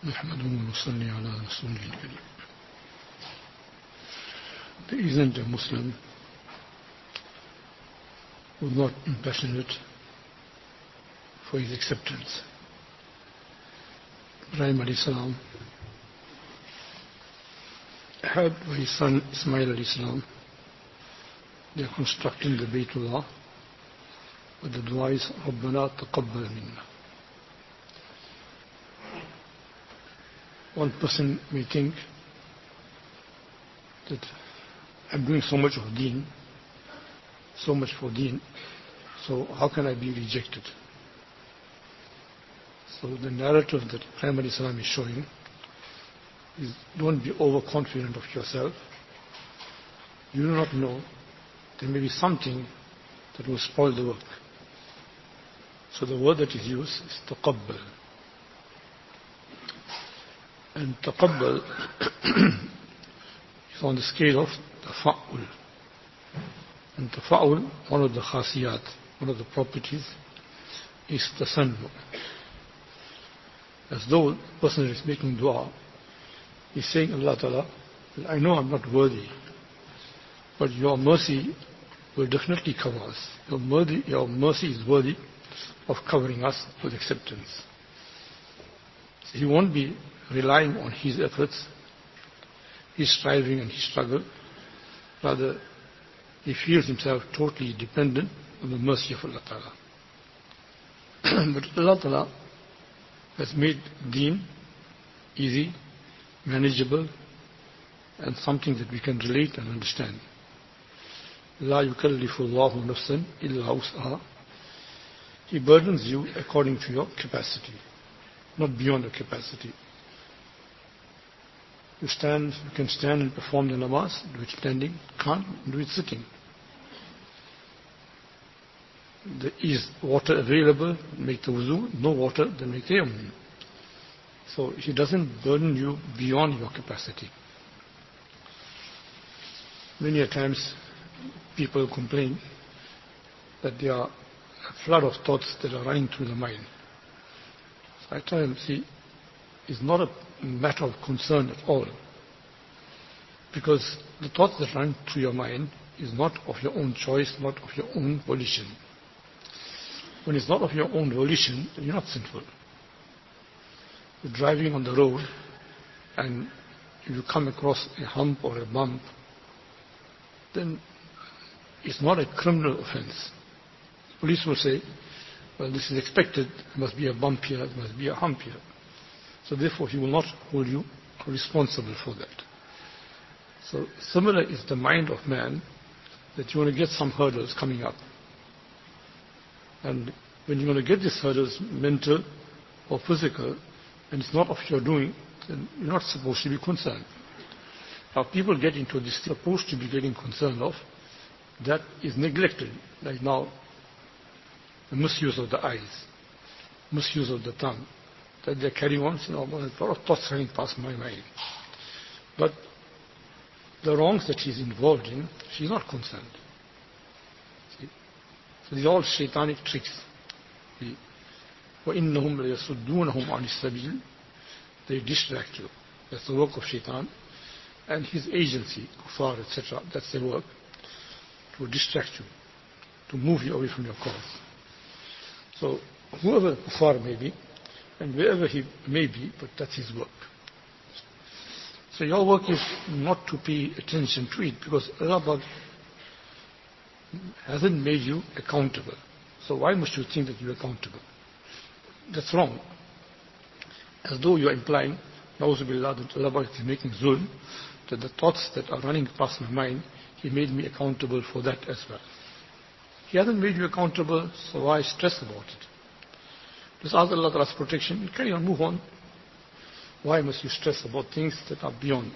نحمده ونصلي على رسوله الكريم. There isn't a Muslim who is not impassionate for his acceptance. Ibrahim alayhi salam had by his son Ismail alayhi salam, they are constructing the Baytullah with the dua is رَبَّنَا تَقَبَّلْ مِنَّا. One person may think that I'm doing so much of deen, so much for deen, so how can I be rejected? So the narrative that Ibrahim alayhi salam is showing is, don't be overconfident of yourself. You do not know, there may be something that will spoil the work. So the word that is used is taqabbal. And taqabbal is on the scale of tafa'ul. And tafa'ul, one of the khasiyat, one of the properties, is tasannu. As though the person is making dua, he's saying, Allah Ta'ala, I know I'm not worthy, but your mercy will definitely cover us. Your mercy is worthy of covering us with acceptance. So he won't be relying on his efforts, his striving and his struggle. Rather, he feels himself totally dependent on the mercy of Allah Ta'ala. But Allah Ta'ala has made deen easy, manageable, and something that we can relate and understand. La yukallifu Allahu nafsan illa wus'aha. He burdens you according to your capacity, not beyond your capacity. You can stand and perform the namaz, do it standing, can't do it sitting. There is water available, make the wuzu, no water, then make tayammum. So he doesn't burden you beyond your capacity. Many a times people complain that there are a flood of thoughts that are running through the mind. So I tell them, see, it's not a matter of concern at all. Because the thoughts that run through your mind is not of your own choice, not of your own volition. When it's not of your own volition, you're not sinful. You're driving on the road and if you come across a hump or a bump, then it's not a criminal offense. Police will say, well, this is expected, there must be a bump here, there must be a hump here. So therefore he will not hold you responsible for that. So similar is the mind of man, that you want to get some hurdles coming up. And when you want to get these hurdles, mental or physical, and it's not of your doing, then you're not supposed to be concerned. Now people get into this supposed to be getting concerned of, that is neglected. Like now, the misuse of the eyes, misuse of the tongue, that they're carrying on, a lot of thoughts running past my mind. But the wrongs that she's involved in, she's not concerned. See? So these are all shaitanic tricks. وَإِنَّهُمْ لَيَصُدُّونَهُمْ عَنِ السَّبِيلِ. They distract you. That's the work of shaitan. And his agency, kuffar, etc., that's their work, to distract you, to move you away from your cause. So whoever kuffar may be, and wherever he may be, but that's his work. So your work is not to pay attention to it, because Allah hasn't made you accountable. So why must you think that you're accountable? That's wrong. As though you're implying, Na'udhu Billah, that Allah is making zulm, that the thoughts that are running past my mind, He made me accountable for that as well. He hasn't made you accountable, so why stress about it? Just ask Allah Ta'ala's protection and carry on, move on. Why must you stress about things that are beyond?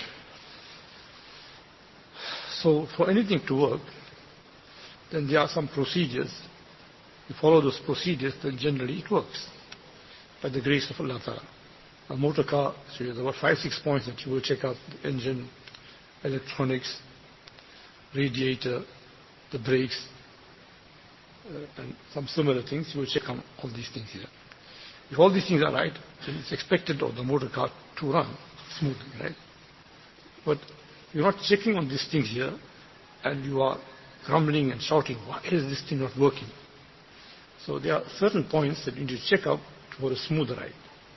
So for anything to work, then there are some procedures. You follow those procedures, then generally it works. By the grace of Allah Ta'ala. A motor car, so there are about 5-6 points that you will check out: the engine, electronics, radiator, the brakes, and some similar things. You will check on all these things here. If all these things are right, then it's expected of the motor car to run smoothly, right? But you're not checking on these things here, and you are grumbling and shouting, why is this thing not working? So there are certain points that you need to check out for a smooth ride.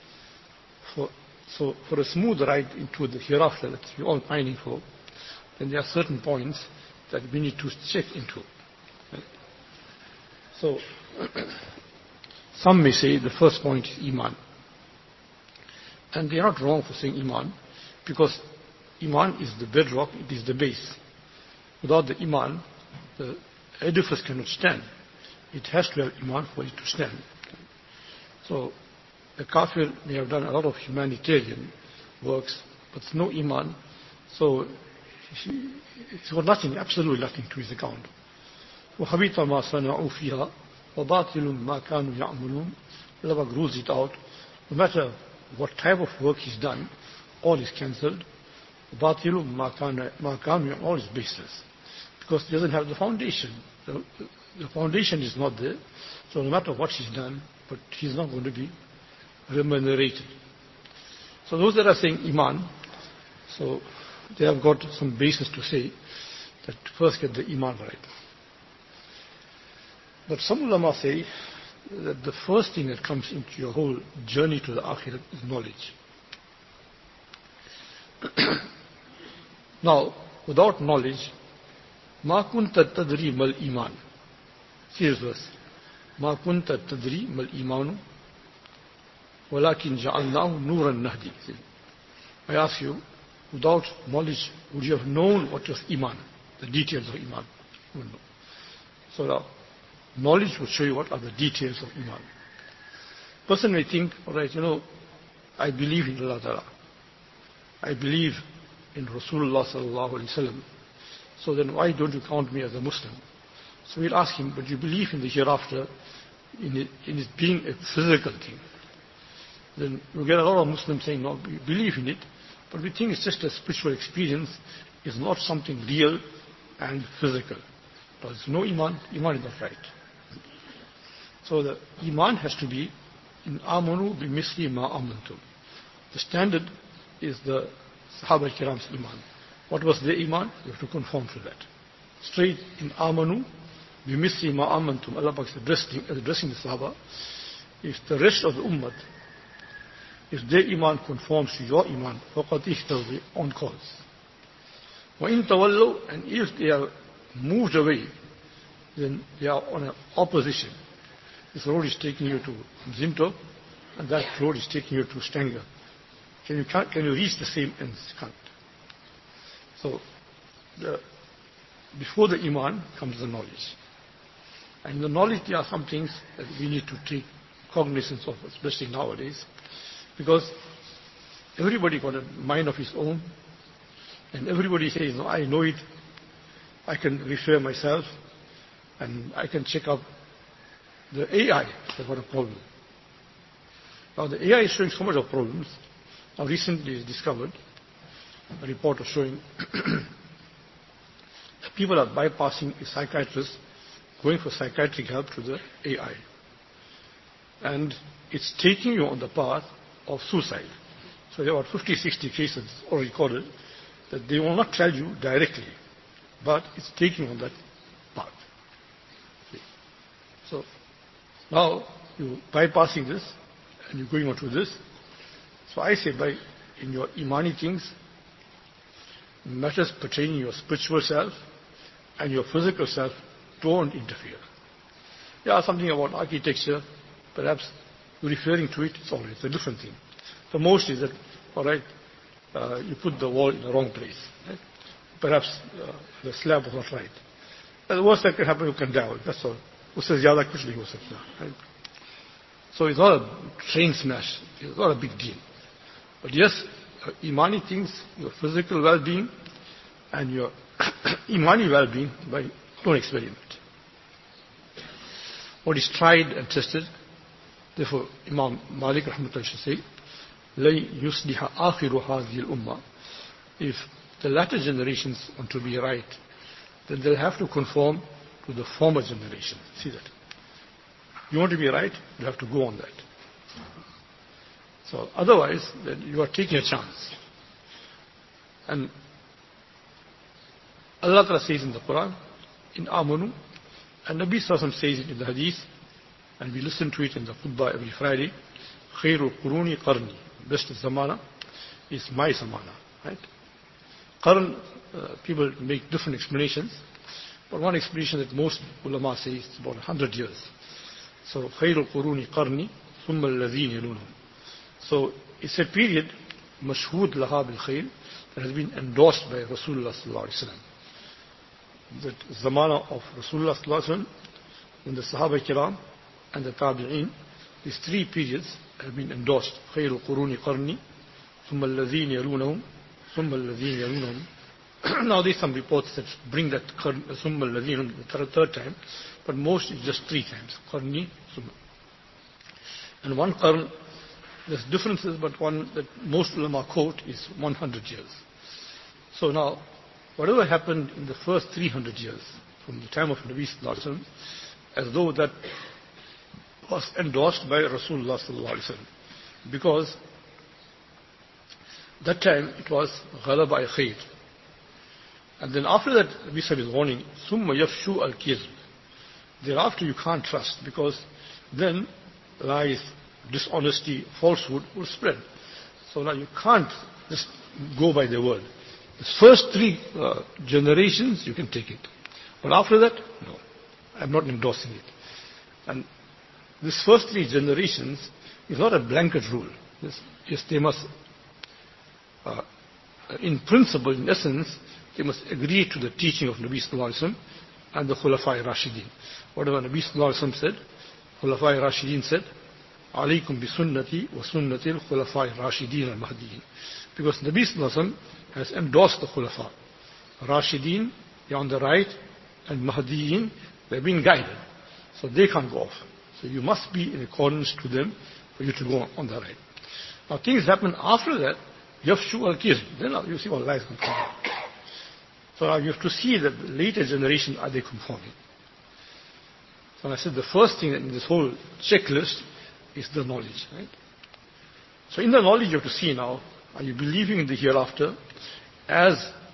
So for a smooth ride into the hereafter that we're all pining for, then there are certain points that we need to check into. Right? So some may say the first point is Iman. And they are not wrong for saying Iman, because Iman is the bedrock, it is the base. Without the Iman, the edifice cannot stand. It has to have Iman for it to stand. So the kafir may have done a lot of humanitarian works, but no Iman, so it's got nothing, absolutely nothing to his account. وَحَبِطَ مَا صَنَعُوا فِيهَا وَبَاطِلٌ مَا كَانُوا يَعْمَلُونَ. Allah rules it out. No matter what type of work he's done, all is cancelled. وَبَاطِلٌ مَا كَانُوا, all is baseless. Because it doesn't have the foundation. The foundation is not there. So no matter what he's done, but he's not going to be remunerated. So those that are saying Iman, so they have got some basis to say that first get the Iman right. But some ulama say that the first thing that comes into your whole journey to the Akhirat is knowledge. Now, without knowledge, ما كنت تدري ما الإيمان. Serious verse. ما كنت تدري ما الإيمان ولكن جعلناه نورا نهدي. I ask you, without knowledge, would you have known what was Iman, the details of Iman? You wouldn't know. So now, knowledge will show you what are the details of Iman. Person may think, all right, I believe in Allah Ta'ala. I believe in Rasulullah Sallallahu Alaihi Wasallam. So then why don't you count me as a Muslim? So we'll ask him, but you believe in the hereafter, in it being a physical thing. Then you get a lot of Muslims saying, no, we believe in it, but we think it's just a spiritual experience, it's not something real and physical. There's no Iman, Iman is not right. So the Iman has to be in Amanu bi misli ma amantum. The standard is the Sahaba Kiram's Iman. What was their Iman? You have to conform to that. Straight in Amanu bi misli ma amantum. Allah Pak is addressing the Sahaba. If the rest of the Ummah, if their Iman conforms to your Iman, فَقَدْ اِهْتَوْا on cause. وَإِن تَوَلَّوْا, and if they are moved away, then they are on an opposition. This road is taking you to Zinto, and that road is taking you to Stanger. Can you reach the same ends? Can't. So, before the Iman comes the knowledge. And in the knowledge there are some things that we need to take cognizance of, especially nowadays, because everybody got a mind of his own, and everybody says, no, I know it, I can refer myself, and I can check up. The AI has got a problem. Now the AI is showing so much of problems. Now recently it's discovered, a report was showing that people are bypassing a psychiatrist, going for psychiatric help to the AI. And it's taking you on the path of suicide. So there are about 50, 60 cases all recorded that they will not tell you directly, but it's taking you on that path. So now you're bypassing this and you're going on to this. So I say in your Imani things, matters pertaining to your spiritual self and your physical self, don't interfere. Yeah, something about architecture, perhaps you're referring to it, it's all right, it's a different thing. The most is that, all right, you put the wall in the wrong place. Right? Perhaps the slab was not right. The worst that can happen, you can die. That's all. Right? So it's not a train smash. It's not a big deal. But yes, Imani things, your physical well-being and your Imani well-being, don't experiment. What is tried and tested, therefore Imam Malik rahmatullah should say, لَن يُصْلِحَ آخِرُ هَذِهِ الْأُمَّةِ. If the latter generations want to be right, then they'll have to conform to the former generation. See that? You want to be right, you have to go on that. So otherwise, then you are taking a chance. And Allah Ta'ala says in the Quran, in Amanu, and Nabi Sallallahu says it in the Hadith, and we listen to it in the khutbah every Friday, Khairul Quruni Qarni, best zamana is my zamana. Right? Qarn, people make different explanations, but one explanation that most ulama say is about 100 years. So Khairul Quruni Qarni, thumma alladhina yalunhum. So it's a period, mashhud laha bil khair, that has been endorsed by Rasulullah Sallallahu Alaihi Wasallam. That zamana of Rasulullah Sallallahu Alaihi Wasallam, and the Sahaba Kiram and the Tabi'een, these three periods have been endorsed. Khairul Quruni Qarni, thumma alladhina yalunhum, thumma alladhina yalunhum. Now there's some reports that bring that thumma alladhina the third time, but most is just three times. Qarni, thumma. And one qarn, there's differences, but one that most ulama quote is 100 years. So now, whatever happened in the first 300 years, from the time of Nabi Sallallahu Alaihi Wasallam, as though that was endorsed by Rasulullah Sallallahu Alaihi Wasallam. Because that time it was ghalaba al-khair. And then after that, Nabi Sallallahu is warning, summa yafshu al-kizm. Thereafter you can't trust, because then lies, dishonesty, falsehood will spread. So now you can't just go by the word. The first three generations you can take it, but after that, no, I'm not endorsing it. And this first three generations is not a blanket rule. Yes, they must, in principle, in essence, they must agree to the teaching of Nabi Sallallahu Alaihi Wasallam and the Khulafai Rashidin. Whatever Nabi Sallallahu Alaihi Wasallam said, Khulafai Rashidin said, Alaykum bi sunnati wa sunnati al-Khulafai Rashidin al-Mahdiyin. Because Nabi Sallallahu Alaihi Wasallam has endorsed the Khulafa. Rashidin, they are on the right, and Mahdiyin, they're being guided. So they can't go off. So you must be in accordance to them for you to go on the right. Now things happen after that, Yafshu al-Kizm. Then you see what lies come out. So now you have to see that the later generation, are they conforming? So I said the first thing in this whole checklist is the knowledge. Right? So in the knowledge you have to see now, are you believing in the hereafter as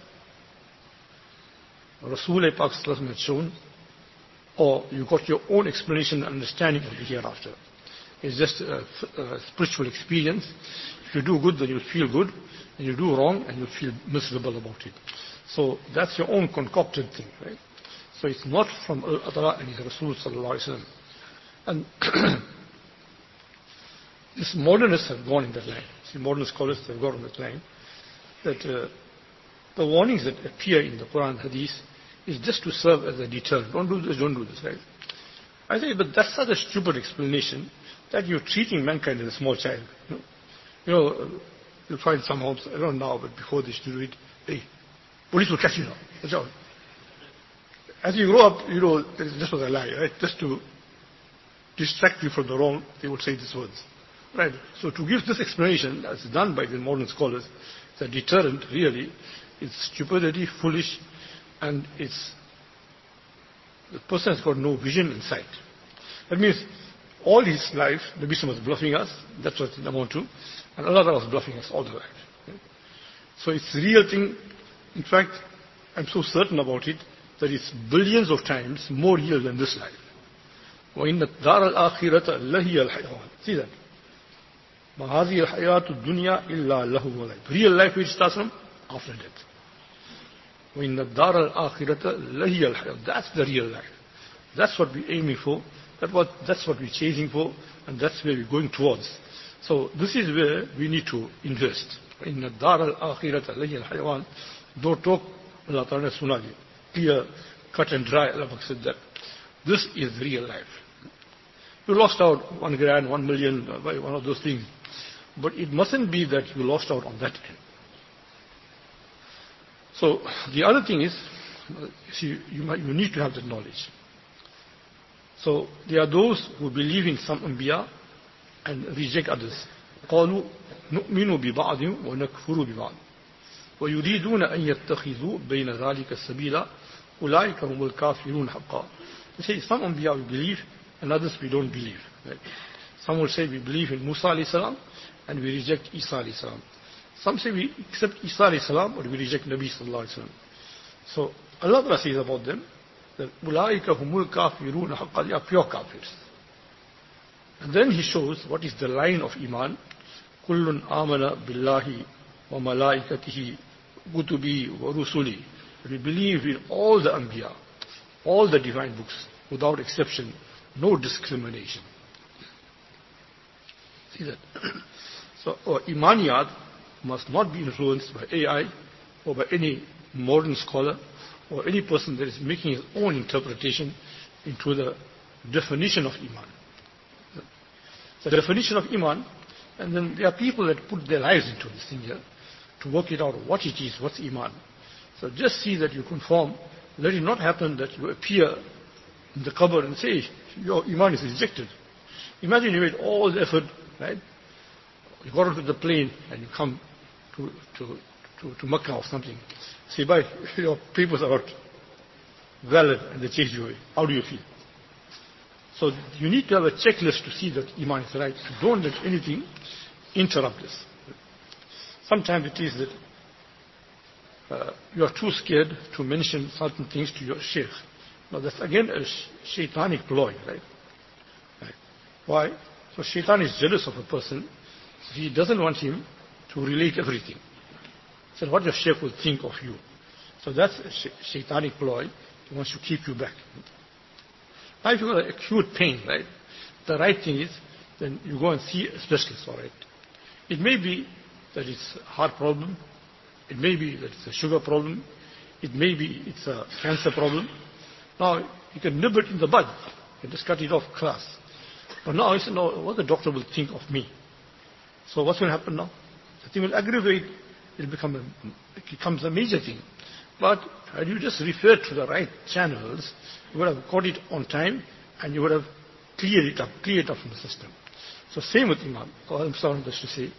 Rasul Pak had shown, or you got your own explanation and understanding of the hereafter? It's just a spiritual experience. If you do good, then you'll feel good, and you do wrong, and you'll feel miserable about it. So that's your own concocted thing, right? So it's not from Allah and His Rasul Sallallahu Alaihi Wasallam. And these modernists have gone in that line. See, modern scholars have gone on that line, that the warnings that appear in the Quran Hadith is just to serve as a deterrent. Don't do this, right? I say, but that's such a stupid explanation that you're treating mankind as a small child. You'll find some homes, I don't know now, but before they used to do it, hey, police will catch you now. Watch out. As you grow up, this was a lie, right? Just to distract you from the wrong, they would say these words. Right? So to give this explanation, as done by the modern scholars, it's a deterrent, really. It's stupidity, foolish, and the person has got no vision in sight. That means all his life, the Nabi was bluffing us, that's what it amounted to, and Allah was bluffing us all the life. Right? So it's the real thing. In fact, I'm so certain about it that it's billions of times more real than this life. وَإِنَّ الدَّارَ الْآخِرَةَ لَهِيَ الْحَيَوَانِ. See that? مَا هَذِهِ الْحَيَاةُ الدُّنْيَا إِلَّا لَهُ وَلَعِبٌ. Real life which starts from after death. وَإِنَّ الدَّارَ الْآخِرَةَ لَهِيَ الْحَيَوَانِ. That's the real life. That's what we're aiming for. That's what we're chasing for, and that's where we're going towards. So this is where we need to invest. وَإِنَّ الدَّارَ الْآخِرَةَ لَهِيَ الْحَيَوَانِ. Don't talk, Allah Ta'ala Sunali. Clear, cut and dry, Allah said that. This is real life. You lost out 1 grand, 1 million, by one of those things. But it mustn't be that you lost out on that end. So the other thing is, see, you need to have that knowledge. So there are those who believe in some anbiya and reject others. قالوا نؤمن ببعض ونكفر ببعض ويريدون أن يتخذوا بين ذلك السبيل أولئك هم الكافرون حقا. They say some anbiya we believe and others we don't believe. Right? Some will say we believe in Musa alayhi salam and we reject Isa alayhi salam. Some say we accept Isa alayhi salam, but we reject Nabi sallallahu alayhi wasallam. So Allah Ta'ala says about them that Ulaika humul kafirun haqqan, they are pure kafirs. And then he shows what is the line of Iman. Kullun amana billahi wa malaikatihi kutubi wa rusuli. We believe in all the Anbiya, all the divine books, without exception, no discrimination. See that? So our Imaniyat must not be influenced by AI or by any modern scholar or any person that is making his own interpretation into the definition of Iman. The definition of Iman, and then there are people that put their lives into this thing here to work it out, what it is, what's Iman. So just see that you conform. Let it not happen that you appear in the qabr and say, your Iman is rejected. Imagine you made all the effort, right? You got onto the plane and you come to Makkah or something. Say, bye, your papers are not valid, and they change you away. How do you feel? So you need to have a checklist to see that Iman is right. So don't let anything interrupt this. Sometimes it is that you are too scared to mention certain things to your sheikh. Now that's again a shaitanic ploy, right? Why? So shaitan is jealous of a person. So he doesn't want him to relate everything. So what your sheikh will think of you. So that's a shaitanic ploy. He wants to keep you back. Now if you've got acute pain, right, the right thing is, then you go and see a specialist for it. It may be that it's a heart problem. It may be that it's a sugar problem. It may be it's a cancer problem. Now, you can nib it in the bud. You can just cut it off class. But now you say, no, what the doctor will think of me. So what's going to happen now? The thing will aggravate. It becomes a major thing. But had you just referred to the right channels, you would have caught it on time and you would have cleared it up from the system. So same with Iman. I'm sorry just to say.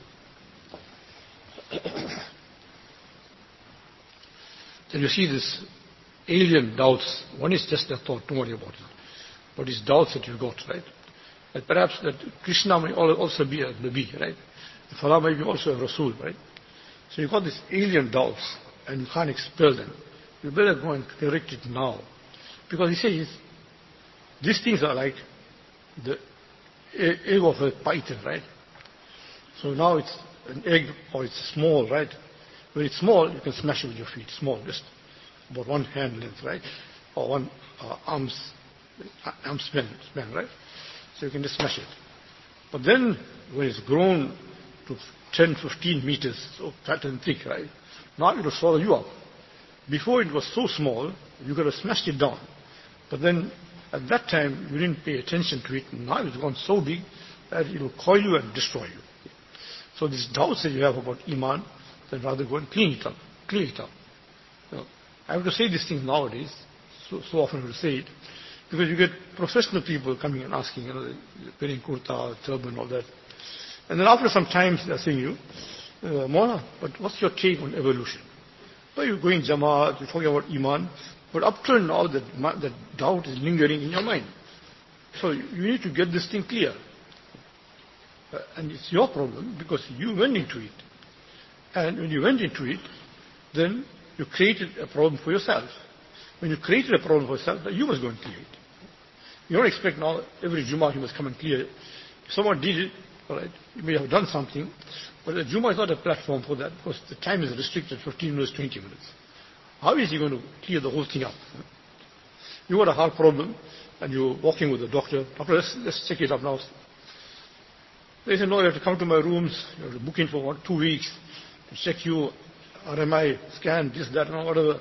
Then you see this alien doubts. One is just a thought, don't worry about it. But it's doubts that you got, right? That perhaps that Krishna may also be a Nabi, right? Allah may be also a Rasul, right? So you got these alien doubts and you can't expel them. You better go and correct it now. Because he says, these things are like the egg of a python, right? So now it's an egg or it's small, right? When it's small, you can smash it with your feet. Small, just about one hand length, right? Or one arm span, right? So you can just smash it. But then when it's grown to 10, 15 meters, so fat and thick, right? Now it will swallow you up. Before it was so small, you could have smashed it down. But then at that time, you didn't pay attention to it. Now it's gone so big that it will coil you and destroy you. So these doubts that you have about Iman, then rather go and clean it up. Clear it up. You know, I have to say these things nowadays. So often I will say it. Because you get professional people coming and asking, you know, wearing kurta, turban, all that. And then after some time, they are saying you, Mawlana, but what's your take on evolution? Well, you're going Jamaat, you're talking about Iman, but up till now, that doubt is lingering in your mind. So you need to get this thing clear. And it's your problem because you went into it. And when you went into it, then you created a problem for yourself. When you created a problem for yourself, you must go and clear it. You don't expect now every Jummah you must come and clear it. If someone did it, all right, you may have done something, but the Jummah is not a platform for that because the time is restricted, 15 minutes, 20 minutes. How is he going to clear the whole thing up? You got a heart problem and you're walking with the doctor. Doctor, let's check it up now. They say, no, you have to come to my rooms. You have to book in for 2 weeks to check you, RMI, scan, this, that, and whatever.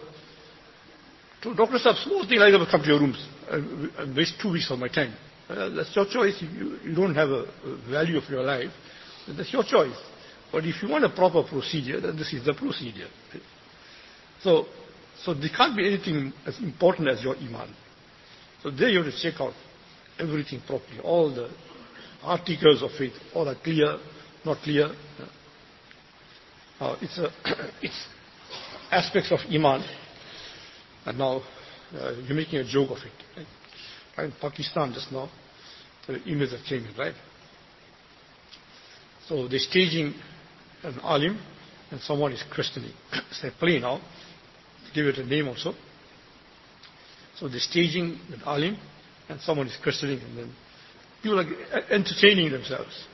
So doctors have small thing like that will come to your rooms and waste 2 weeks of my time. That's your choice. You don't have a value of your life. That's your choice. But if you want a proper procedure, then this is the procedure. So there can't be anything as important as your Iman. So there you have to check out everything properly. All the articles of faith, all are clear, not clear. It's aspects of Iman. And now you're making a joke of it. Right? In Pakistan just now, the emails that came in, right? So they're staging an alim and someone is questioning. Say play now, give it a name also. So they're staging an alim and someone is questioning, and then people are entertaining themselves.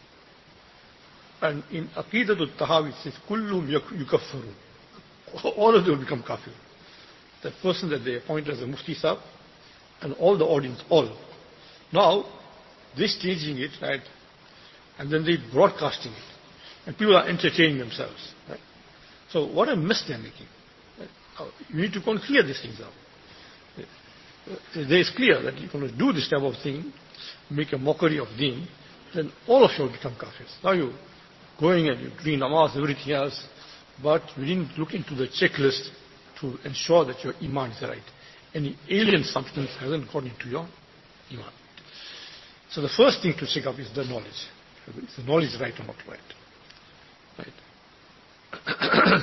And in Aqidatul Tahawi it says, Kullum yukaffarun. All of them will become kafir. The person that they appoint as a mufti sahib and all the audience, all. Now, they're staging it, right? And then they're broadcasting it. And people are entertaining themselves. Right? So what a mess they're making. Right? You need to go and clear these things out. There is clear that you're going to do this type of thing, make a mockery of deen, then all of you will become kafirs. Now you're going and you're doing namaz, everything else, but you didn't look into the checklist to ensure that your iman is right. Any alien substance hasn't got into your iman. So the first thing to check up is the knowledge. Is the knowledge right or not right? Right.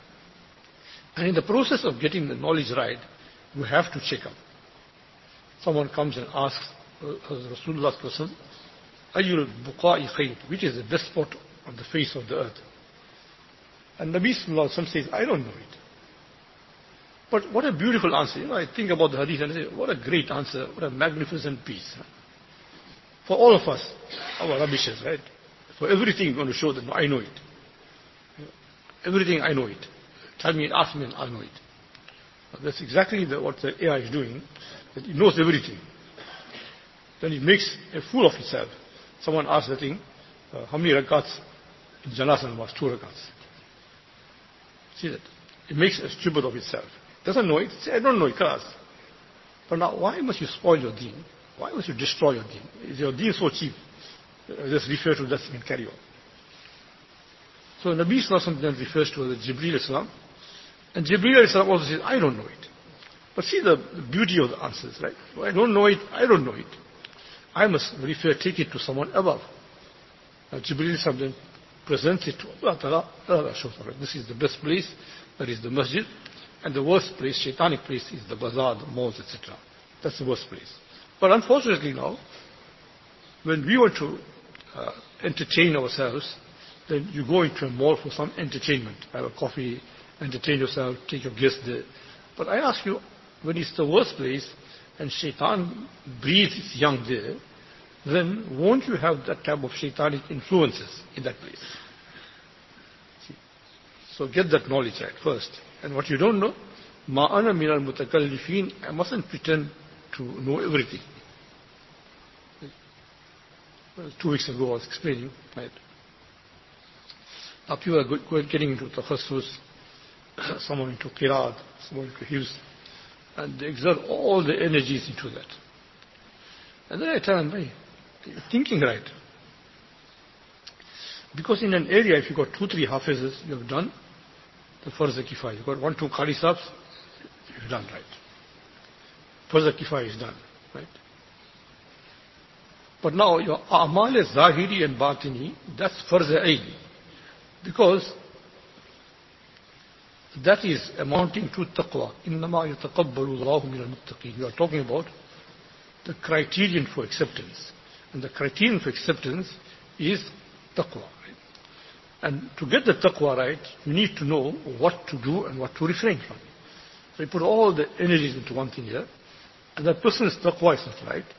And in the process of getting the knowledge right, you have to check up. Someone comes and asks Rasulullah sallallahu Ayyul buqa'i khayr, which is the best spot on the face of the earth? And Nabi sallallahu alaihi wasallam says, I don't know it. But what a beautiful answer. I think about the hadith and I say, what a great answer, what a magnificent piece. For all of us, our rubbishes, right? For everything we're going to show that no, I know it. Everything I know it. Tell me, ask me and I'll know it. That's exactly what the AI is doing. That it knows everything. Then it makes a fool of itself. Someone asks the thing, how many rakats in Janazah namaz? 2 rakats. See that? It makes a stupid of itself. Doesn't know it. Say, I don't know it, class. But now, why must you spoil your deen? Why must you destroy your deen? Is your deen so cheap? Just refer to that and carry on. So Nabi Sallallahu Alaihi Wasallam refers to the Jibreel Islam. And Jibreel Islam also says, I don't know it. But see the beauty of the answers, right? I don't know it, I don't know it. I must take it to someone above. Now Jibreel Islam then presents it to Allah Ta'ala. Allah shows Allah. This is the best place, that is the masjid. And the worst place, shaitanic place, is the bazaar, the malls, etc. That's the worst place. But unfortunately now, when we want to entertain ourselves, then you go into a mall for some entertainment. Have a coffee, entertain yourself, take your guests there. But I ask you, when it's the worst place, and shaitan breathes its young there, then won't you have that type of shaitanic influences in that place? See? So get that knowledge right first. And what you don't know, ma'ana min al-mutakallifin, I mustn't pretend to know everything. 2 weeks ago I was explaining, right? Now people are getting into takhassus, someone into qiraat, someone into hifz, and they exert all the energies into that. And then I tell them, hey, you're thinking right. Because in an area, if you've got 2-3 hafizes, you have done the farz kifaya. You've got 1-2 qari sabs, you've done right. Farz kifaya is done, right? But now your a'mal zahiri and batini, that's farz ayn. Because that is amounting to taqwa. إِنَّمَا يَتَقَبَّلُ اللَّهُ مِنَ الْمُتَّقِينَ. You are talking about the criterion for acceptance. And the criterion for acceptance is taqwa. Right? And to get the taqwa right, you need to know what to do and what to refrain from. So you put all the energies into one thing here, and that person's taqwa is not right.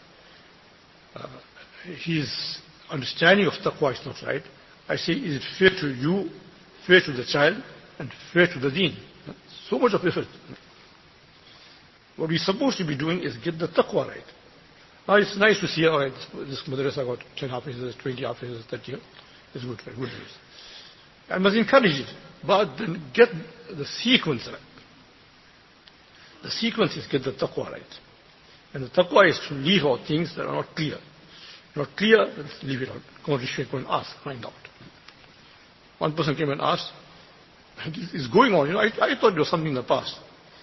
His understanding of taqwa is not right. I say, is it fair to you, fair to the child, and fair to the deen? So much of effort. What we're supposed to be doing is get the taqwa right. Now it's nice to see, all right, this madrasa got 10 hafizes, 20 hafizes, 30. It's good, right? Good news. I must encourage it, but then get the sequence right. The sequence is get the taqwa right. And the taqwa is to leave out things that are not clear. Not clear, let's leave it out. Go and ask, find out. One person came and asked, it's going on, I thought there was something in the past.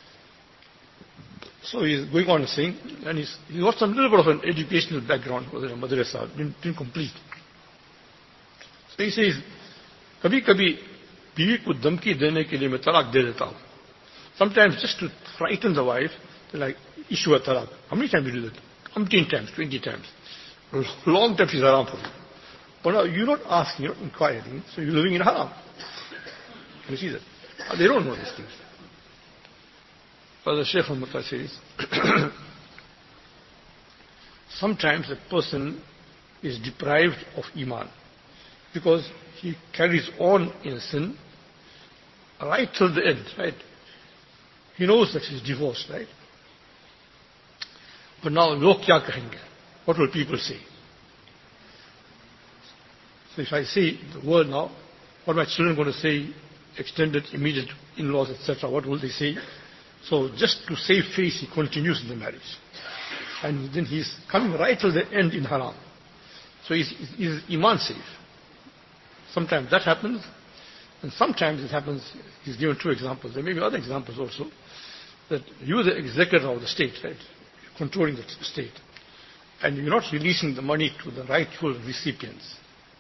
So he's going on and saying, and he got some little bit of an educational background, was in a madrasa, didn't complete. So he says, कभी कभी बीवी को धमकी देने के लिए मैं तलाक दे देता हूँ. Sometimes just to frighten the wife, they like, issue a talaq. How many times do you do that? 15 times, 20 times. Long time she's around for you. But now you're not asking, you're not inquiring, so you're living in haram. You see that? They don't know these things. But the Shaykh al-Mutla says, sometimes a person is deprived of iman because he carries on in sin right till the end, right? He knows that he's divorced, right? But now, log kya kahenge? What will people say? So if I say the word now, what are my children going to say? Extended, immediate in-laws, etc. What will they say? So just to save face, he continues in the marriage. And then he's coming right till the end in haram. So is iman safe? Sometimes that happens, and sometimes it happens, he's given two examples. There may be other examples also, that you're the executive of the state, right? You're controlling the state. And you're not releasing the money to the rightful recipients.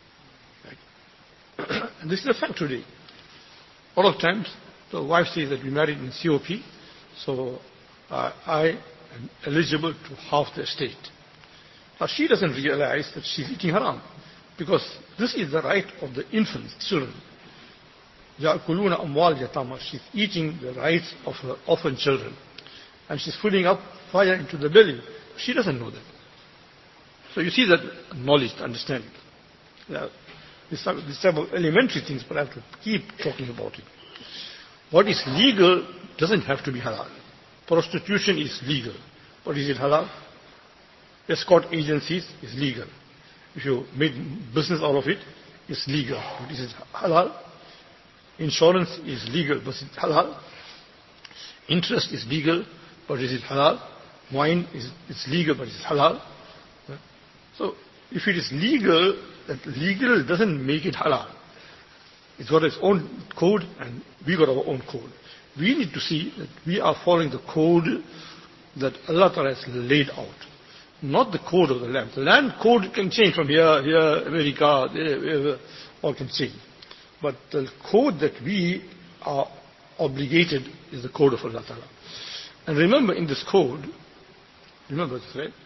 Right? And this is a fact today. A lot of times, the wife says that we married in COP, so I am eligible to half the estate. Now she doesn't realize that she's eating haram, because this is the right of the infants, children. يَأْكُلُونَ أَمْوَالَ الْيَتَامَى. She's eating the rights of her orphan children. And she's putting up fire into the belly. She doesn't know that. So you see that knowledge, understanding. These type of elementary things, but I have to keep talking about it. What is legal doesn't have to be halal. Prostitution is legal. But is it halal? Escort agencies is legal. If you make business out of it, it's legal. But is it halal? Insurance is legal, but is it halal? Interest is legal, but is it halal? Wine is legal, but is it halal? So if it is legal, that legal doesn't make it halal. It's got its own code, and we got our own code. We need to see that we are following the code that Allah Ta'ala has laid out, not the code of the land. The land code can change from here, America, there, wherever, all can change. But the code that we are obligated is the code of Allah Ta'ala. And remember, in this code, remember this, right?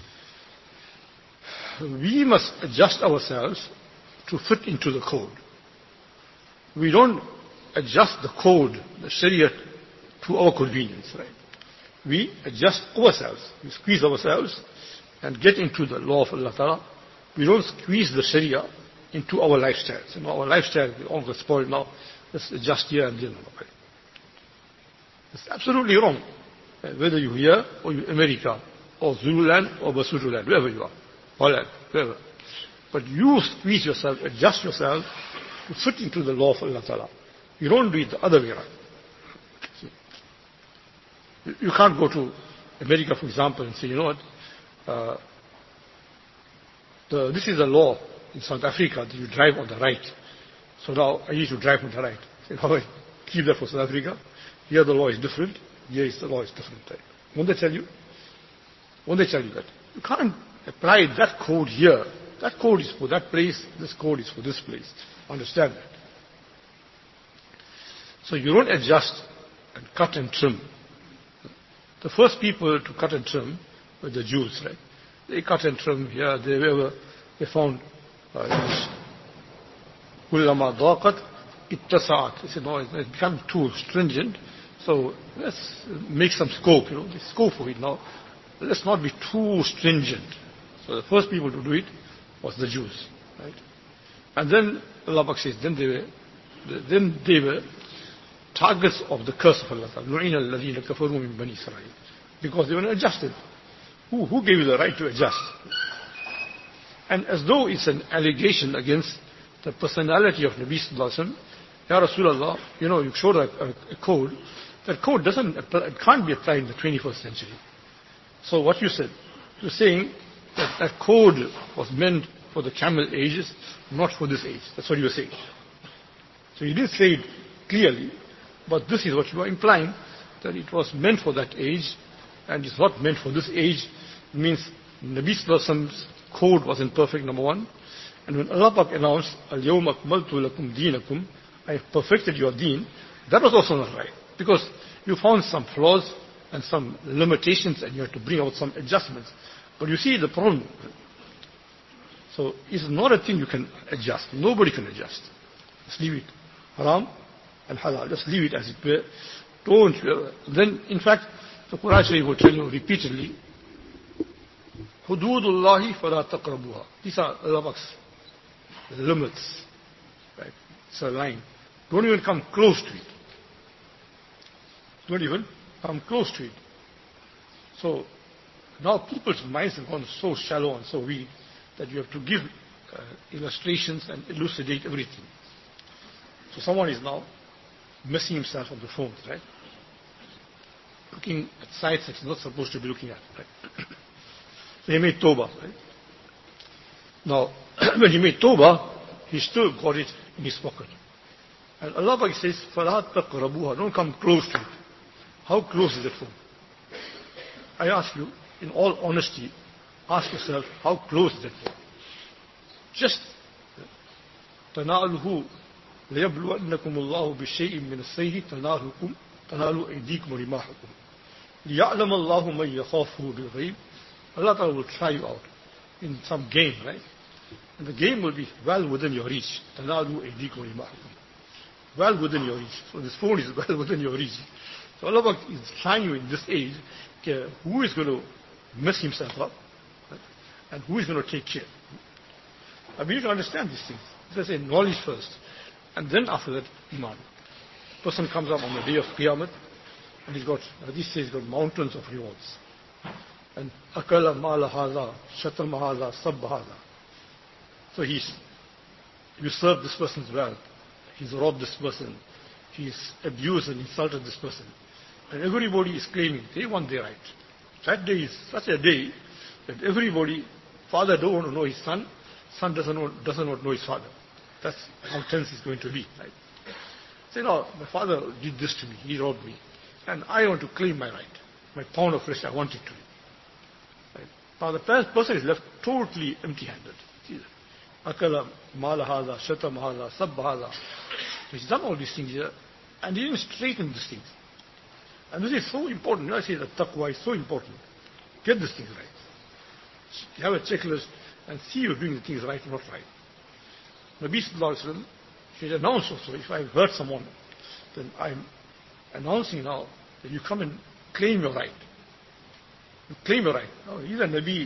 We must adjust ourselves to fit into the code. We don't adjust the code, the Sharia, to our convenience, right? We adjust ourselves. We squeeze ourselves and get into the law of Allah Ta'ala. We don't squeeze the Sharia into our lifestyles. You know, our lifestyle is all spoiled now. Let's adjust here and there. Right? It's absolutely wrong. Whether you're here or you're America or Zululand or Basutoland, wherever you are. Holland, wherever. But you squeeze yourself, adjust yourself to fit into the law of Allah Ta'ala. You don't do it the other way around. You can't go to America, for example, and say, you know what, this is a law in South Africa that you drive on the right. So now I need to drive on the right. Say, no, keep that for South Africa. Here the law is different. Here the law is different. Right? Won't they tell you? Won't they tell you that? You can't apply that code here. That code is for that place. This code is for this place. Understand that? So you don't adjust and cut and trim. The first people to cut and trim were the Jews, right? They cut and trim here, wherever they found kullama daqat ittasa'at. They said, no, it's become too stringent, so let's make some scope, there's scope for it now. Let's not be too stringent. So the first people to do it was the Jews, right? And then Allah says, then they were targets of the curse of Allah Ta'ala. Because they were adjusted. Who gave you the right to adjust? And as though it's an allegation against the personality of Nabi Sallallahu Alaihi Wasallam, Ya Rasulullah, you showed a code. That code it can't be applied in the 21st century. So what you said, you're saying that code was meant for the camel ages, not for this age. That's what you were saying. So you didn't say it clearly, but this is what you are implying, that it was meant for that age, and it's not meant for this age. It means Nabi Sallallahu Alaihi Wasallam's code wasn't perfect, number one. And when Allah Pak announced, Al-Yawma akmaltu lakum deenakum, I have perfected your deen, that was also not right. Because you found some flaws and some limitations, and you had to bring out some adjustments. But you see the problem. So it's not a thing you can adjust. Nobody can adjust. Just leave it. Haram and halal. Just leave it as it were. Don't. Then, in fact, the Quran Sharif will tell you repeatedly, Hududullahi fala taqrabuha. These are Allah's limits. Right? It's a line. Don't even come close to it. Don't even come close to it. So, now people's minds have gone so shallow and so weak that you have to give illustrations and elucidate everything. So someone is now missing himself on the phone, right? Looking at sites that he's not supposed to be looking at, right? So he made tawbah, right? Now, when he made tawbah, he still got it in his pocket. And Allah says, فَلَا تَقْرَبُوهَا. Don't come close to it. How close is the phone? I ask you, in all honesty, ask yourself, how close is that phone? Just تَنَالُهُ لَيَبْلُوَنَّكُمُ اللَّهُ بِشَيْءٍ مِّنَ السَّيْهِ تَنَالُوا أَيْدِيكُمْ وَرِمَاحُكُمْ لِيَعْلَمَ اللَّهُ مَنْ يَخَافُهُ بِالْغَيْبِ. Allah Ta'ala will try you out in some game, right? And the game will be well within your reach. تَنَالُوا أَيْدِيكُمْ وَرِمَاحُكم. Well within your reach. So this phone is well within your reach. So Allah is trying you in this age, who is going to mess himself up, right? And who is going to take care. I mean, you need to understand these things. Let's say knowledge first, and then after that, iman. Person comes up on the day of Qiyamah, and he's got, this says he's got mountains of rewards. And akala mala hadha, shatama hadha, sabba hadha. So he's usurped this person's wealth, he's robbed this person, he's abused and insulted this person. And everybody is claiming they want their right. That day is such a day that everybody, father don't want to know his son, son doesn't want to know his father. That's how tense it's going to be, right? Say, no, my father did this to me, he robbed me, and I want to claim my right. My pound of flesh, I want it to be. Right? Now the person is left totally empty-handed. Akala, mala hadha, shatam hadha, sabba hadha. He's done all these things here, and he didn't straighten these things. And this is so important. You know, I say that taqwa is so important. Get these things right. You have a checklist and see you're doing the things right or not right. Nabi Sallallahu Alaihi Wasallam, he announced also, if I've hurt someone, then I'm announcing now that you come and claim your right. You claim your right. Now, he's a Nabi,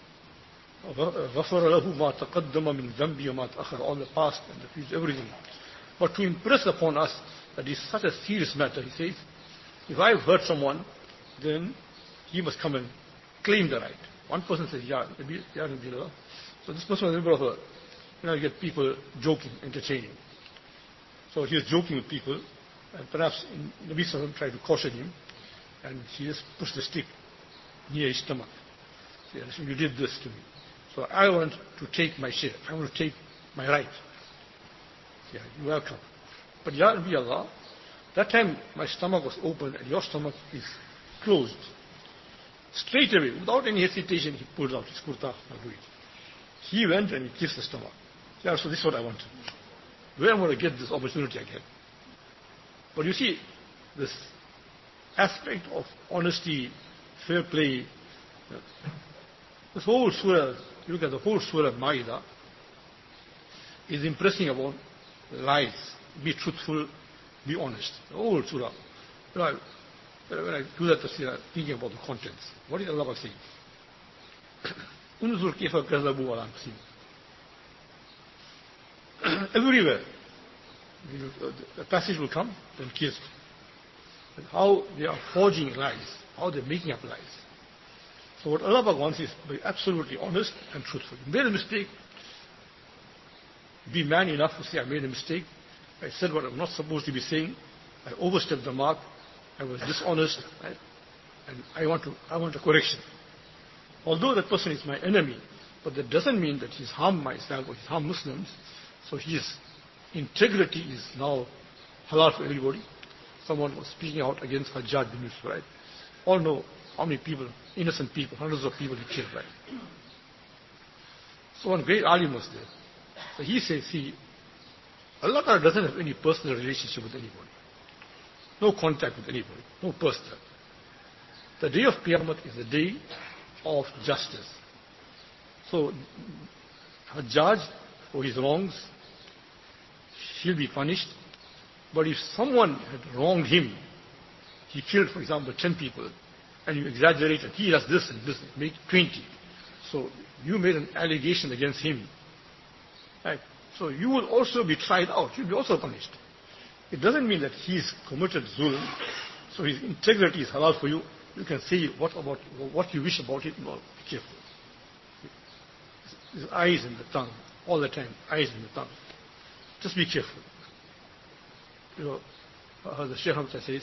غَفَرَ لَهُ مَا تَقَدَّمَ مِنْ ذَنْبِهِ وَمَا تَأَخَرَ, all the past and the future, everything. But to impress upon us that it's such a serious matter, he says, if I've hurt someone, then he must come and claim the right. One person says, Ya Nabi Allah. So this person was a member of a, you get people joking, entertaining. So he was joking with people, and perhaps Nabi Sallallahu tried to caution him, and he just pushed the stick near his stomach. So, you did this to me. So I want to take my share. I want to take my right. Yeah, you're welcome. But Ya Nabi Allah, that time my stomach was open and your stomach is closed. Straight away, without any hesitation, he pulled out his kurta and do it. He went and he kissed the stomach. Yeah, so this is what I want. Where am I going to get this opportunity again? But you see, this aspect of honesty, fair play, this whole surah, you look at the whole surah Ma'idah, is impressing upon lies. Be truthful, be honest. The whole surah. When I do that, I'm thinking about the contents. What is Allah saying? Unzur kayfa kazabu ala anfusihim. Everywhere, the passage will come, then kiss. And how they are forging lies, how they are making up lies. So what Allah wants is to be absolutely honest and truthful. You made a mistake, be man enough to say, I made a mistake, I said what I'm not supposed to be saying, I overstepped the mark, I was dishonest, right? And I want a correction. Although that person is my enemy, but that doesn't mean that he's harmed myself or he's harmed Muslims. So his integrity is now halal for everybody. Someone was speaking out against Hajjaj bin Yusuf, right? All know how many people, innocent people, hundreds of people he killed, right? So one great alim was there. So he says, see, Allah Ta'ala doesn't have any personal relationship with anybody. No contact with anybody. No personal. The day of Qiyamah is the day of justice. So, Hajjaj, for his wrongs, he'll be punished. But if someone had wronged him, he killed, for example, 10 people, and you exaggerated, he does this and this, make 20. So you made an allegation against him. Right? So you will also be tried out. You'll be also punished. It doesn't mean that he's committed zulm, so his integrity is halal for you. You can say what you wish about it. No, be careful. His eyes and the tongue, all the time, eyes and the tongue. Just be careful. You know, the Shaykh Hamza says,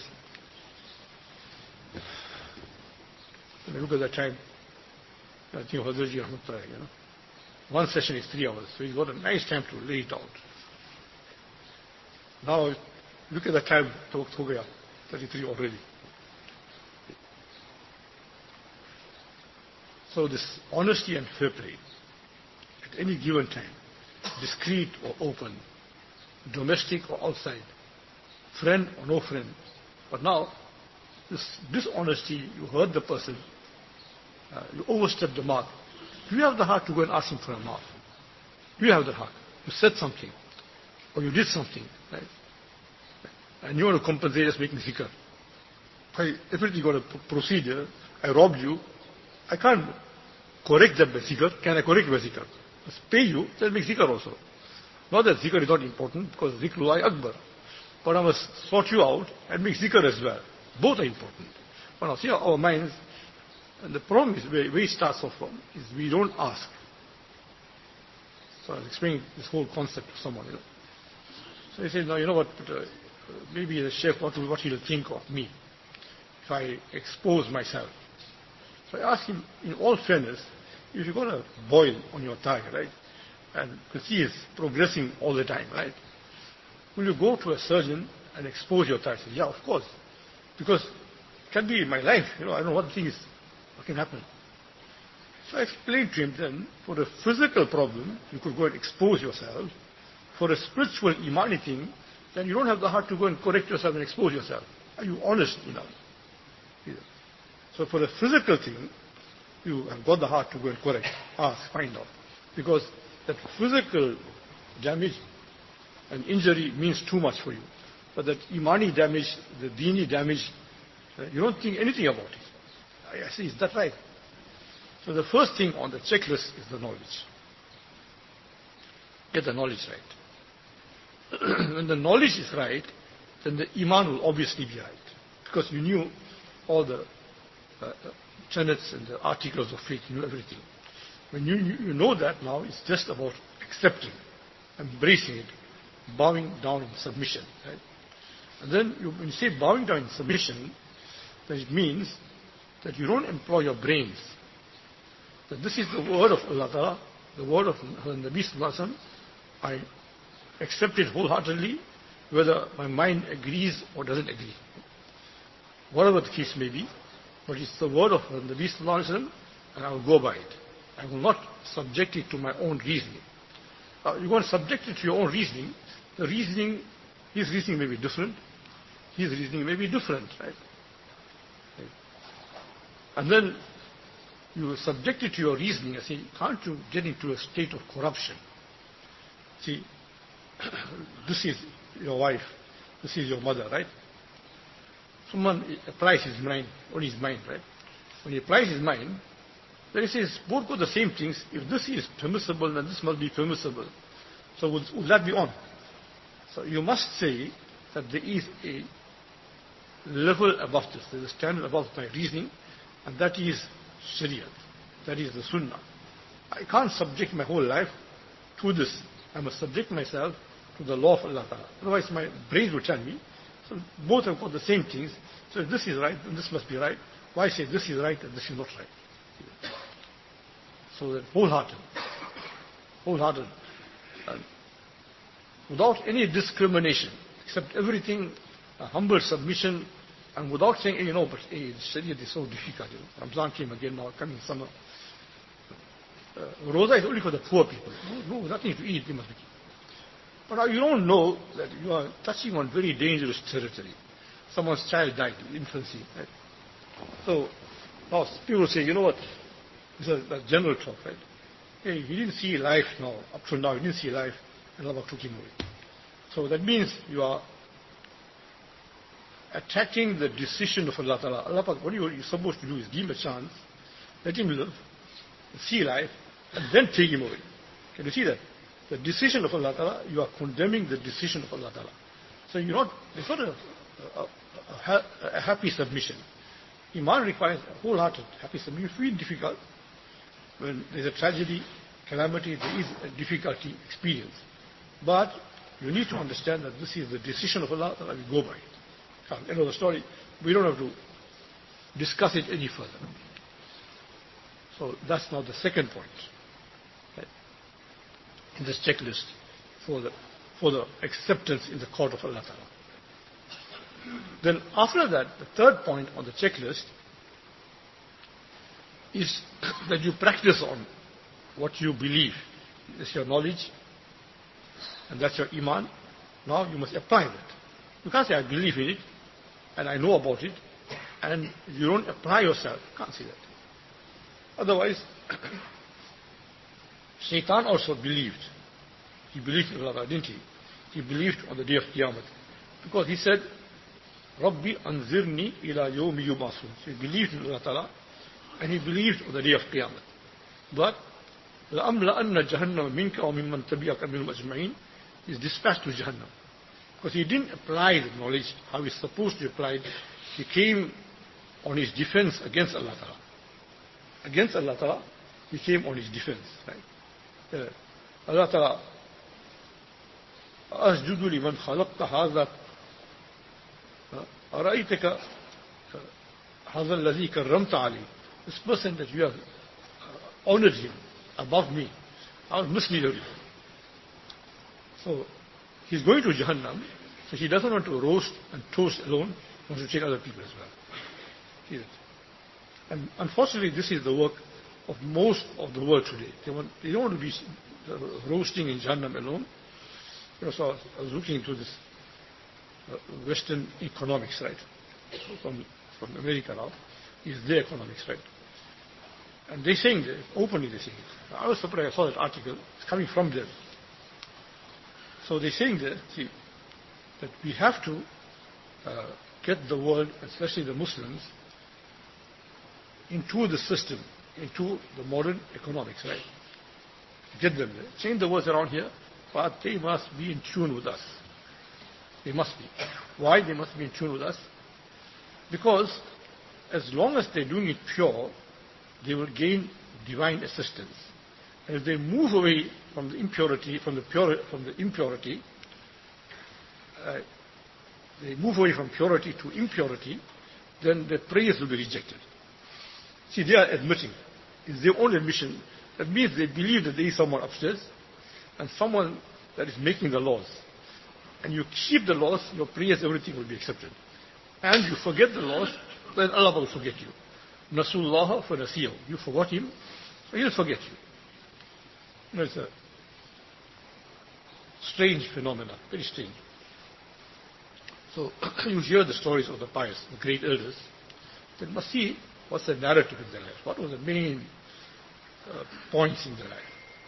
when I look at that time, I think of Hazrat Ji Rahmatullah, you know. One session is 3 hours, so he's got a nice time to lay it out. Now, look at the time, 33 already. So this honesty and fair play, at any given time, discreet or open, domestic or outside, friend or no friend. But now, this dishonesty, you hurt the person, you overstep the mark. Do you have the heart to go and ask him for a maaf? Do you have the heart? You said something, or you did something, right? And you want to compensate, just making zikr. Everything got a procedure. I robbed you. I can't correct that by zikr. Can I correct by zikr? Just pay you, then make zikr also. Not that zikr is not important, because zikrullah akbar. But I must sort you out and make zikr as well. Both are important. But now see our minds, and the problem is where it starts off from, is we don't ask. So I was explaining this whole concept to someone, you know. So he said, no, you know what, maybe the chef, what he'll think of me if I expose myself. So I asked him, in all fairness, if you've got a boil on your thigh, right, and you see it's progressing all the time, right, will you go to a surgeon and expose your thigh? He said, yeah, of course. Because it can be in my life, you know, I don't know what the thing is, what can happen. So I explained to him then, for a physical problem, you could go and expose yourself. For a spiritual imani thing, then you don't have the heart to go and correct yourself and expose yourself. Are you honest enough? So for a physical thing, you have got the heart to go and correct, ask, find out. Because that physical damage and injury means too much for you. But that imani damage, the dini damage, you don't think anything about it. I say, is that right? So the first thing on the checklist is the knowledge. Get the knowledge right. When the knowledge is right, then the iman will obviously be right. Because you knew all the tenets and the articles of faith, you knew everything. When you know that now, it's just about accepting, embracing it, bowing down in submission. Right? And then when you say bowing down in submission, then it means that you don't employ your brains. That this is the word of Allah Ta'ala, the word of Nabi Sallallahu Alaihi Wasallam. I accept it wholeheartedly, whether my mind agrees or doesn't agree. Whatever the case may be, but it's the word of Nabi Sallallahu Alaihi Wasallam, and I will go by it. I will not subject it to my own reasoning. You want to subject it to your own reasoning. The reasoning, his reasoning may be different, his reasoning may be different, right? And then you subject it to your reasoning and say, can't you get into a state of corruption? See, this is your wife, this is your mother, right? Someone applies his mind, on his mind, right? When he applies his mind, then he says, both got the same things. If this is permissible, then this must be permissible. So would that be on? So you must say that there is a level above this, there is a standard above my reasoning, and that is Shariah, that is the Sunnah. I can't subject my whole life to this. I must subject myself to the law of Allah Ta'ala. Otherwise my brain will tell me. So both have got the same things. So if this is right, then this must be right. Why say this is right and this is not right? So that wholehearted, without any discrimination, except everything, a humble submission, and without saying, hey, you know, but hey, the Shariah is so difficult. You know. Ramzan came again now, coming summer. Roza is only for the poor people. No, nothing to eat, they must be. But now you don't know that you are touching on very dangerous territory. Someone's child died in infancy. Right? So now people say, you know what, it's a general talk, right? Hey, he didn't see life now. Up to now, he didn't see life, and Allah took him away. So that means you are attacking the decision of Allah Ta'ala. Allah, what you're supposed to do is give him a chance, let him live, see life, and then take him away. Can you see that? The decision of Allah Ta'ala, you are condemning the decision of Allah Ta'ala. So it's not a happy submission. Iman requires a wholehearted happy submission. You feel difficult when there's a tragedy, calamity, there is a difficulty experience. But you need to understand that this is the decision of Allah Ta'ala, we go by it. End of the story. We don't have to discuss it any further. So that's now the second point, right, in this checklist for the acceptance in the court of Allah Ta'ala. Then after that, the third point on the checklist is that you practice on what you believe. That's your knowledge, and that's your iman. Now you must apply that. You can't say, I believe in it, and I know about it, and you don't apply yourself. You can't say that. Otherwise, Shaitan also believed. He believed in Allah, didn't he? He believed on the day of Qiyamah. Because he said, Rabbi anzirni ila yawmi yubasun. So he believed in Allah Ta'ala, and he believed on the day of Qiyamah. But, لَأَمْلَأَنَّ جَهَنَّمَ مِنْكَ وَمِمَّنْ تَبِعَكَ مِنْهُمْ أَجْمَعِينَ is dispatched to Jahannam. Because he didn't apply the knowledge how he's supposed to apply it. He came on his defense against Allah Ta'ala. Against Allah Ta'ala, he came on his defense. Right? Allah Ta'ala, أَسْجُدُ لِمَنْ خَلَقْتَ هَذَا أَرَأَيْتَكَ هَذَا الَّذِي كَرَّمْتَ عَلِي. This person that you have honored him above me, I will mislead him. So, he's going to Jahannam, so he doesn't want to roast and toast alone, he wants to take other people as well. See that? And unfortunately, this is the work of most of the world today. They don't want to be roasting in Jahannam alone. So I was looking into this Western economics, right? From America now, is their economics, right? And they're saying that, openly they're saying it. I was surprised, I saw that article, it's coming from them. So they're saying that we have to get the world, especially the Muslims, into the system, into the modern economics, right? Get them there. Change the words around here, but they must be in tune with us. They must be. Why they must be in tune with us? Because as long as they're doing it pure, they will gain divine assistance. And if they move away from the impurity, they move away from purity to impurity, then their prayers will be rejected. See, they are admitting. It's their own admission. That means they believe that there is someone upstairs and someone that is making the laws. And you keep the laws, your prayers, everything will be accepted. And you forget the laws, then Allah will forget you. Nasullaha fa nasiyahu. You forgot him, so he'll forget you. It's a strange phenomenon, very strange. So you hear the stories of the pious, the great elders, then must see what's the narrative in their life, what were the main points in their life.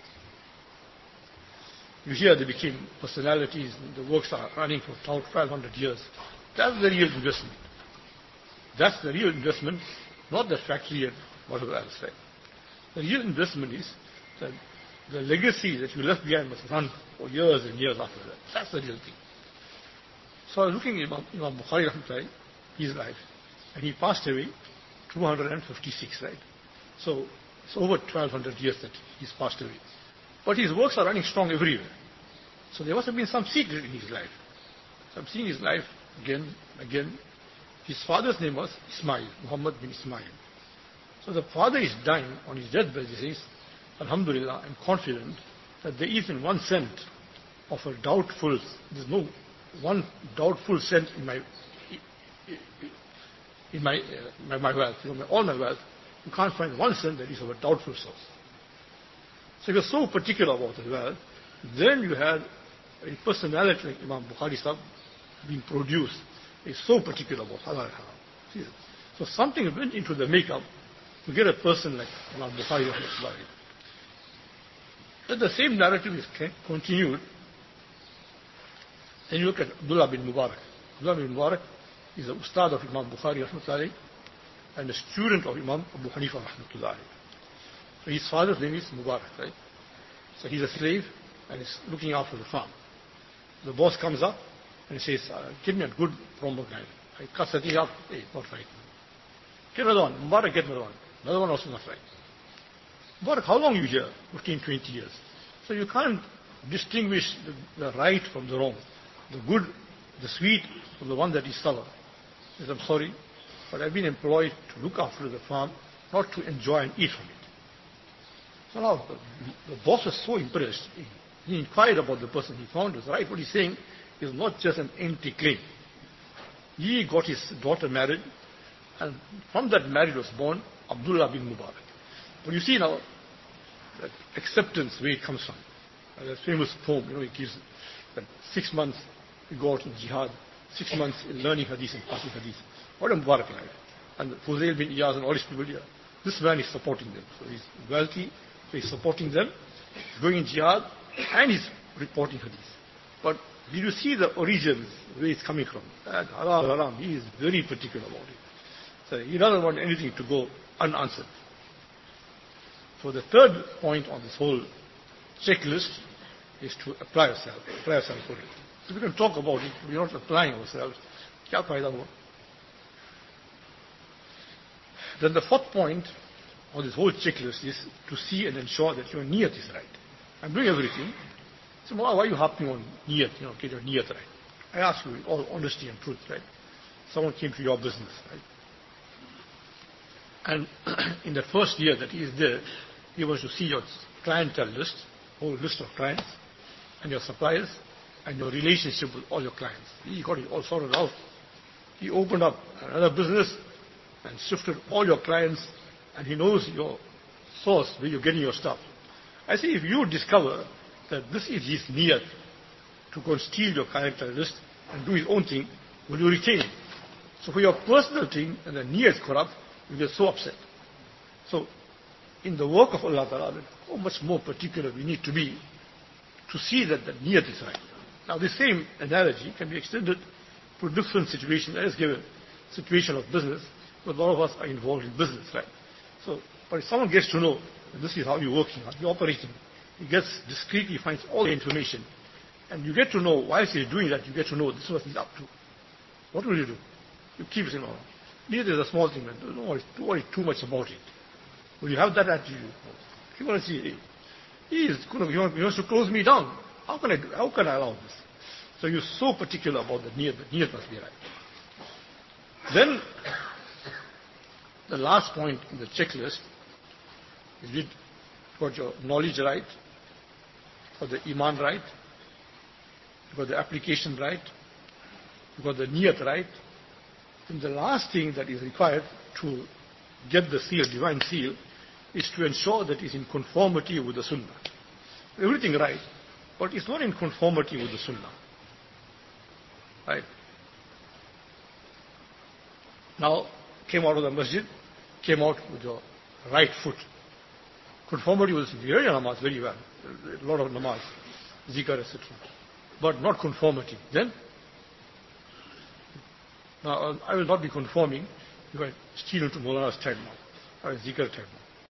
You hear they became personalities, the works are running for 1200 years. That's the real investment. That's the real investment, not the factory and whatever else. Right? The real investment is that the legacy that you left behind must run for years and years after that. That's the real thing. So I was looking at Imam Bukhari Rahmatullahi, his life, and he passed away 256, right? So it's over 1200 years that he's passed away. But his works are running strong everywhere. So there must have been some secret in his life. So I'm seeing his life again. His father's name was Ismail, Muhammad bin Ismail. So the father is dying on his deathbed. He says, Alhamdulillah, I'm confident that there isn't 1 cent of a doubtful, there's no one doubtful cent in my wealth. All my wealth, you can't find 1 cent that is of a doubtful source. So if you're so particular about the wealth, then you had a personality like Imam Bukhari Sahib being produced. Is so particular about halal and haram. So something went into the makeup to get a person like Imam Bukhari. Then the same narrative is continued. Then you look at Abdullah bin Mubarak. Abdullah bin Mubarak is the Ustad of Imam Bukhari rahmatullahi and a student of Imam Abu Hanifa rahmatullahi. So his father's name is Mubarak, right? So he's a slave and he's looking after the farm. The boss comes up and he says, give me a good pomegranate. I cut the thing up, hey, not right. Get another one. Mubarak, get another one. Another one also not right. Mubarak, how long are you here? 15, 20 years. So you can't distinguish the right from the wrong. The good, the sweet from the one that is sour. He says, I'm sorry, but I've been employed to look after the farm, not to enjoy and eat from it. So now the boss was so impressed. He inquired about the person. He found was right. What he's saying is not just an empty claim. He got his daughter married, and from that marriage was born Abdullah bin Mubarak. But you see now, that acceptance, where it comes from. That famous poem, he gives that 6 months he go out in jihad, 6 months in learning hadith and passing hadith. What a Mubarak life. And Fuzail bin Iyaz and all these people here, this man is supporting them. So he's wealthy, so he's supporting them, he's going in jihad, and he's reporting hadith. But did you see the origins, where it's coming from? Haram, he is very particular about it. So he doesn't want anything to go unanswered. So the third point on this whole checklist is to apply yourself for it. So we can talk about it, we're not applying ourselves. Kya fayda hua? Then the fourth point on this whole checklist is to see and ensure that your niyat is right. I'm doing everything. So why are you harping on niyat, get your niyat right? I ask you with all honesty and truth, right? Someone came to your business, right? And in the first year that he is there, he wants to see your clientele list, whole list of clients, and your suppliers, and your relationship with all your clients. He got it all sorted out. He opened up another business and shifted all your clients, and he knows your source, where you're getting your stuff. I say, if you discover that this is his niyat, to go and steal your clientele list and do his own thing, will you retain it? So for your personal thing, and the niyat is corrupt, you get so upset. So, in the work of Allah Ta'ala, how much more particular we need to be to see that the niyat is right. Now the same analogy can be extended to different situations. Let us give a situation of business, because a lot of us are involved in business, right? So, but if someone gets to know that this is how you're working, how you're operating, he gets discreetly, finds all the information, and you get to know, whilst he's doing that, you get to know this is what he's up to. What will you do? You keep saying, oh, niyat is a small thing, man. Don't worry too much about it. Will you have that attitude? You want to see, he wants to close me down. How can I allow this? So you're so particular about the niyat must be right. Then, the last point in the checklist is you got your knowledge right, you got the iman right, you got the application right, you got the niyat right. And the last thing that is required to get the seal, divine seal, is to ensure that it's in conformity with the sunnah. Everything right, but it's not in conformity with the sunnah. Right? Now, came out of the masjid, came out with your right foot. Conformity with the sunnah. You hear your namaz very well. A lot of namaz, zikr, etc. But not conformity. Then, now I will not be conforming if I steal into Mawlana's time now, or zikr time now.